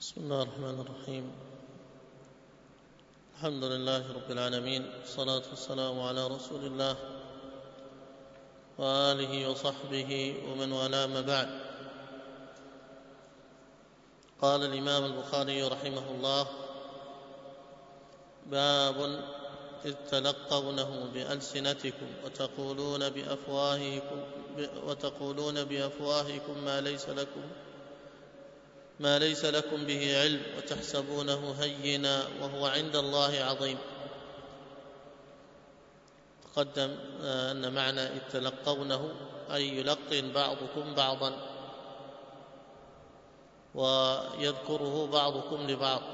بسم الله الرحمن الرحيم. الحمد لله رب العالمين، والصلاة والسلام على رسول الله وآله وصحبه ومن والاه، ما بعد. قال الإمام البخاري رحمه الله: باب إذ تلقونه بألسنتكم وتقولون بأفواهكم ما ليس لكم به علم وتحسبونه هينا وهو عند الله عظيم. تقدم أن معنى إذ تلقونه أي يلقن بعضكم بعضا ويذكره بعضكم لبعض.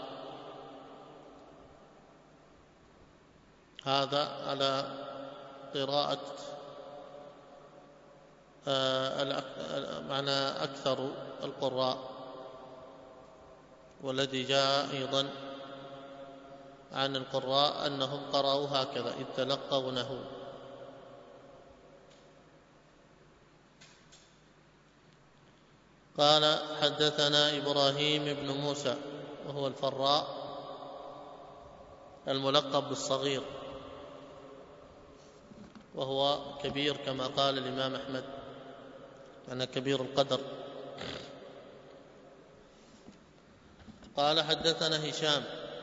هذا على قراءة معنى أكثر القراء، والذي جاء أيضا عن القراء أنهم قرأوا هكذا: إذ تلقونه. قال: حدثنا إبراهيم بن موسى وهو الفراء الملقب بالصغير، وهو كبير كما قال الإمام أحمد، أنا كبير القدر. قال: حدثنا هشام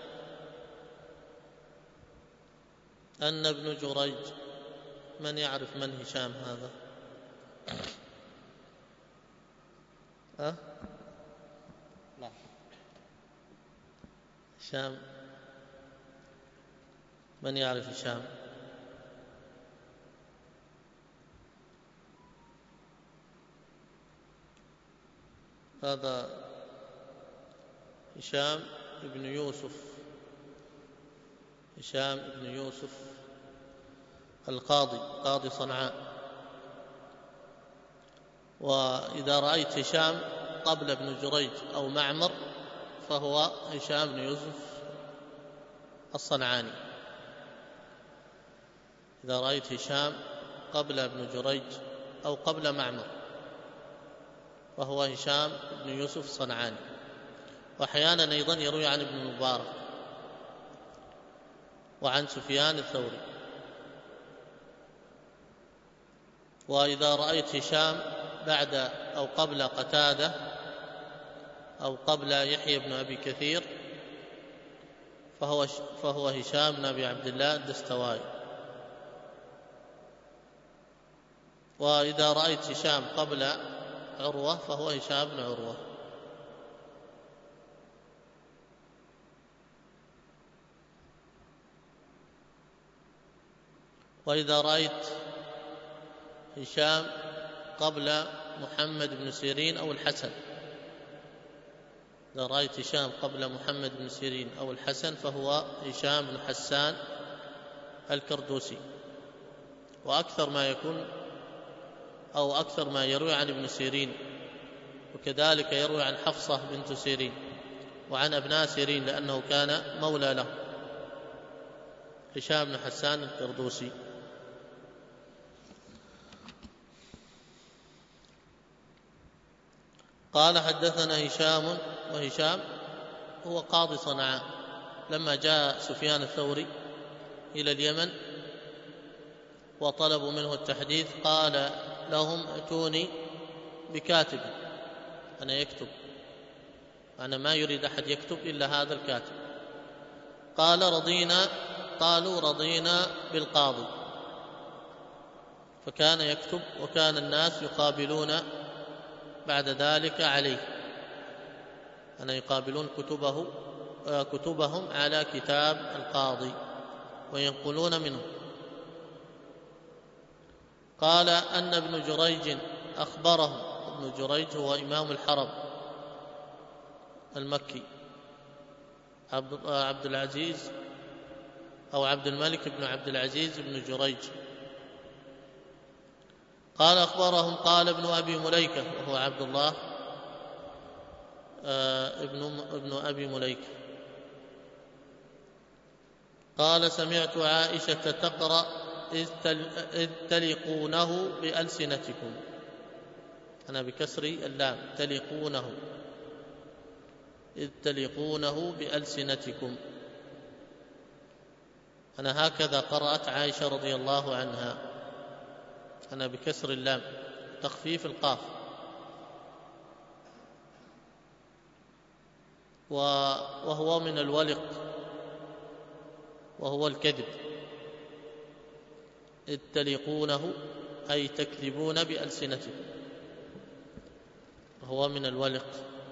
أن ابن جريج. من يعرف من هشام هذا؟ لا، هشام، من يعرف هشام؟ هذا هشام بن يوسف القاضي، قاضي صنعاء. وإذا رأيت هشام قبل ابن جريج أو معمر فهو هشام بن يوسف الصنعاني. إذا رأيت هشام قبل ابن جريج أو قبل معمر فهو هشام بن يوسف الصنعاني. وأحيانا أيضا يروي عن ابن المبارك وعن سفيان الثوري. وإذا رأيت هشام بعد أو قبل قتادة أو قبل يحيى بن أبي كثير فهو هشام بن أبي عبد الله الدستوائي. وإذا رأيت هشام قبل عروة فهو هشام بن عروة. وإذا رأيت هشام قبل محمد بن سيرين أو الحسن، إذا رأيت هشام قبل محمد بن سيرين أو الحسن فهو هشام بن حسان الكردوسي. وأكثر ما يكون أو أكثر ما يروي عن ابن سيرين، وكذلك يروي عن حفصة بنت سيرين وعن أبناء سيرين لأنه كان مولى له، هشام بن حسان الكردوسي. قال: حدثنا هشام، وهشام هو قاضي صنعاء. لما جاء سفيان الثوري إلى اليمن وطلبوا منه التحديث قال لهم: ائتوني بكاتب أنا يكتب، أنا ما يريد أحد يكتب إلا هذا الكاتب. قالوا: رضينا بالقاضي. فكان يكتب، وكان الناس يقابلون بعد ذلك عليه، أن يقابلون كتبهم على كتاب القاضي وينقلون منه. قال: أن ابن جريج أخبرهم. ابن جريج هو إمام الحرم المكي، عبد العزيز أو عبد الملك بن عبد العزيز بن جريج. قال: أخبرهم. قال ابن أبي مليكة، وهو عبد الله ابن أبي مليكة. قال: سمعت عائشة تقرأ: إذ تلقونه بألسنتكم، أنا بكسر اللام، تلقونه. إذ تلقونه بألسنتكم. أنا هكذا قرأت عائشة رضي الله عنها، أنا بكسر اللام تخفيف القاف. وهو من الولق وهو الكذب. إذ تلقونه أي تكذبون بألسنتكم، وهو من الولق.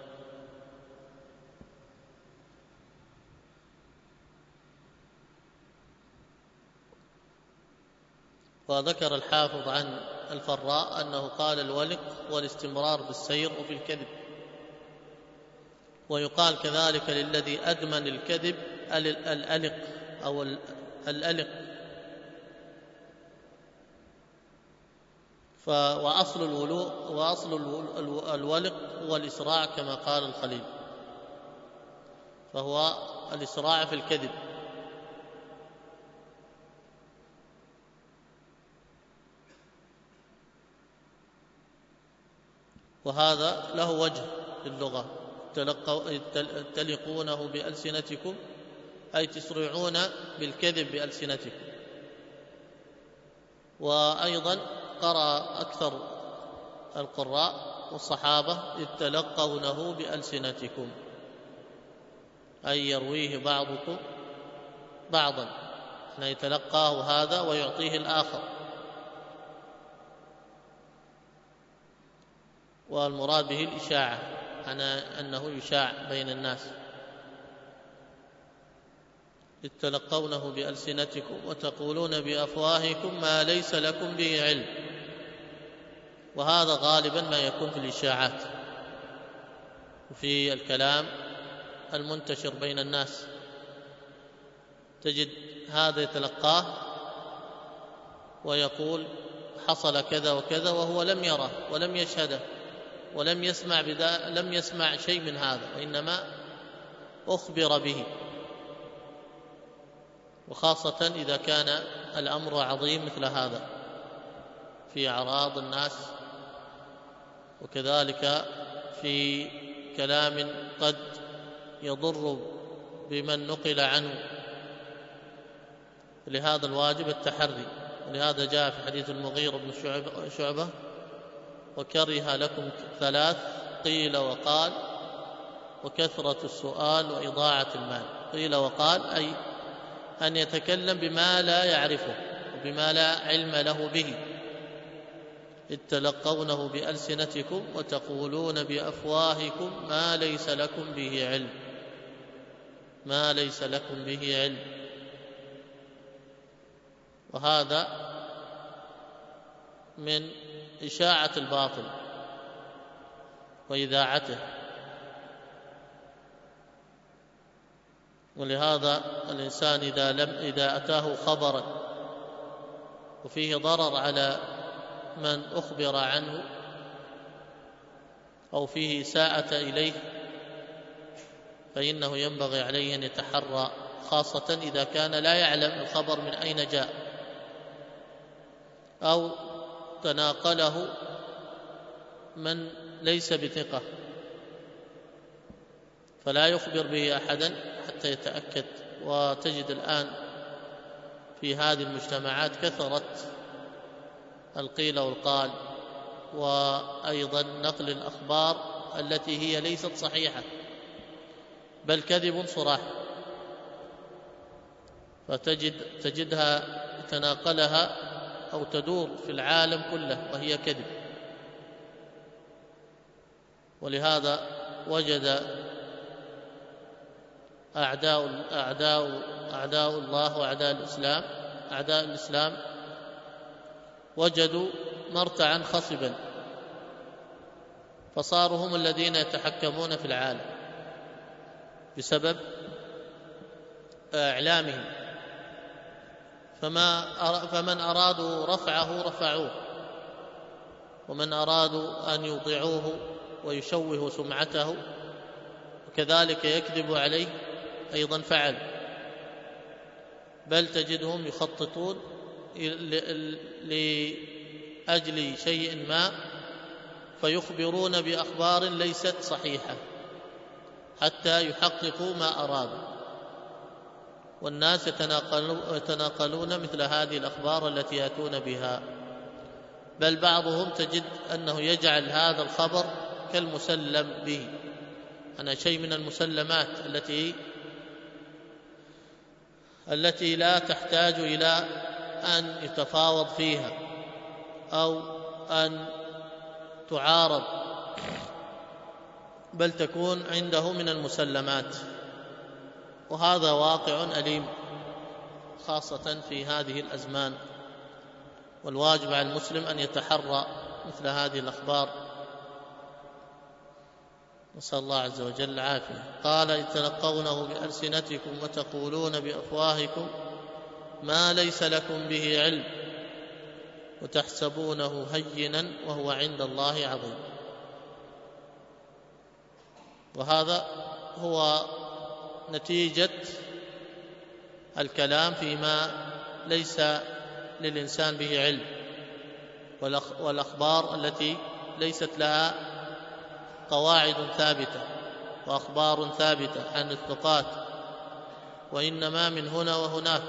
وذكر الحافظ عن الفراء أنه قال الولق والاستمرار بالسير وفي الكذب. ويقال كذلك للذي أدمن الكذب الألق أو الألق. وأصل الولق هو الإسراع كما قال الخليل، فهو الإسراع في الكذب. وهذا له وجه في اللغة، تلقونه بألسنتكم أي تسرعون بالكذب بألسنتكم. وأيضا قرأ أكثر القراء والصحابة إذ تلقونه بألسنتكم أي يرويه بعضكم بعضا، أن يتلقاه هذا ويعطيه الآخر. والمراد به الإشاعة، أنه يشاع بين الناس. إذ تلقونه بألسنتكم وتقولون بأفواهكم ما ليس لكم به علم. وهذا غالبا ما يكون في الإشاعات وفي الكلام المنتشر بين الناس، تجد هذا يتلقاه ويقول حصل كذا وكذا وهو لم يره ولم يشهده ولم يسمع شيء من هذا، وإنما أخبر به. وخاصة إذا كان الأمر عظيم مثل هذا في أعراض الناس، وكذلك في كلام قد يضر بمن نقل عنه. لهذا الواجب التحري. ولهذا جاء في حديث المغيرة بن شعبة وكره لكم 3 قيل وقال وكثرة السؤال وإضاعة المال. قيل وقال أي أن يتكلم بما لا يعرفه وبما لا علم له به. إذ تلقونه بألسنتكم وتقولون بأفواهكم ما ليس لكم به علم. ما ليس لكم به علم. وهذا من إشاعة الباطل وإذاعته. ولهذا الإنسان إذا أتاه خبرا وفيه ضرر على من أخبر عنه أو فيه إساءة إليه فإنه ينبغي عليه أن يتحرى، خاصة إذا كان لا يعلم الخبر من أين جاء أو تناقله من ليس بثقة، فلا يخبر به أحدا حتى يتأكد. وتجد الآن في هذه المجتمعات كثرة القيل والقال، وأيضا نقل الأخبار التي هي ليست صحيحة بل كذب صراح، فتجدها تناقلها أو تدور في العالم كله وهي كذب. ولهذا وجد أعداء الله وأعداء الإسلام وجدوا مرتعا خصبا، فصاروا هم الذين يتحكمون في العالم بسبب إعلامهم. فمن أرادوا رفعه رفعوه، ومن أرادوا أن يوضعوه ويشوهوا سمعته وكذلك يكذب عليه أيضا فعل. بل تجدهم يخططون لأجل شيء ما فيخبرون بأخبار ليست صحيحة حتى يحققوا ما أرادوا. والناس يتناقلون مثل هذه الأخبار التي يأتون بها، بل بعضهم تجد أنه يجعل هذا الخبر كالمسلم به، أنا شيء من المسلمات التي لا تحتاج إلى أن يتفاوض فيها أو أن تعارض، بل تكون عنده من المسلمات. وهذا واقع أليم خاصة في هذه الأزمان، والواجب على المسلم أن يتحرى مثل هذه الأخبار. نسأل الله عز وجل العافية. قال: إذ تلقونه بألسنتكم وتقولون بأفواهكم ما ليس لكم به علم وتحسبونه هينا وهو عند الله عظيم. وهذا هو نتيجة الكلام فيما ليس للإنسان به علم، والأخبار التي ليست لها قواعد ثابتة وأخبار ثابتة عن الثقات، وإنما من هنا وهناك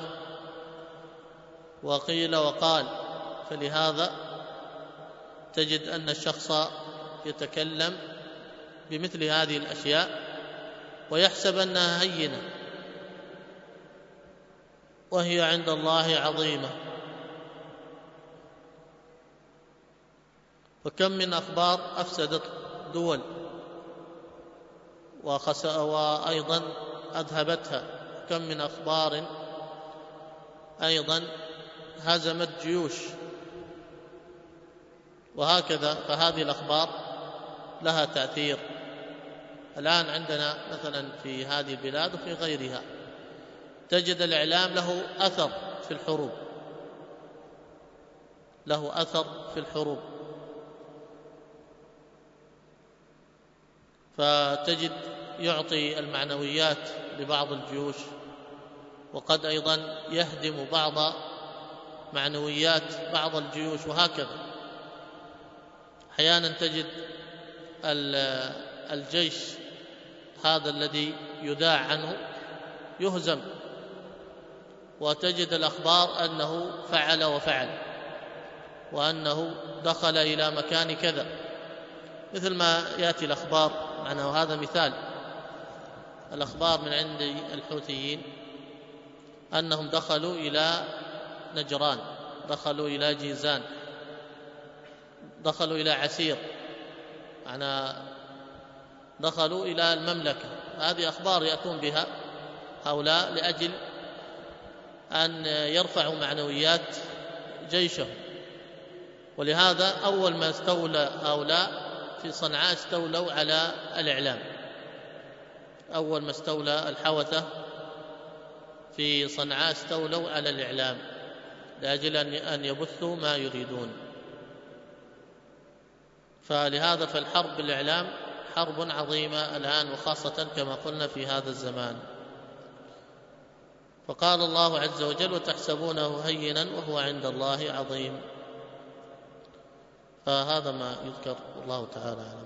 وقيل وقال. فلهذا تجد أن الشخص يتكلم بمثل هذه الأشياء ويحسب أنها هينة وهي عند الله عظيمة. وكم من أخبار أفسدت دول وأيضا أذهبتها، كم من أخبار أيضا هزمت جيوش، وهكذا. فهذه الأخبار لها تأثير. الآن عندنا مثلا في هذه البلاد وفي غيرها تجد الإعلام له أثر في الحروب، له أثر في الحروب، فتجد يعطي المعنويات لبعض الجيوش، وقد أيضا يهدم بعض معنويات بعض الجيوش، وهكذا. أحيانا تجد الجيش هذا الذي يذاع عنه يهزم، وتجد الأخبار أنه فعل وفعل، وأنه دخل إلى مكان كذا، مثل ما يأتي الأخبار معنا. وهذا مثال الأخبار من عند الحوثيين أنهم دخلوا إلى نجران، دخلوا إلى جيزان، دخلوا إلى عسير، معنا دخلوا إلى المملكة. هذه أخبار يأتون بها هؤلاء لأجل أن يرفعوا معنويات جيشهم. ولهذا أول ما استولى هؤلاء في صنعاء استولوا على الإعلام، أول ما استولى الحوثة في صنعاء استولوا على الإعلام لأجل أن يبثوا ما يريدون. فلهذا فالحرب بالإعلام حرب عظيمة الآن، وخاصة كما قلنا في هذا الزمان. فقال الله عز وجل: وتحسبونه هينا وهو عند الله عظيم. فهذا ما يذكر، والله تعالى أعلم.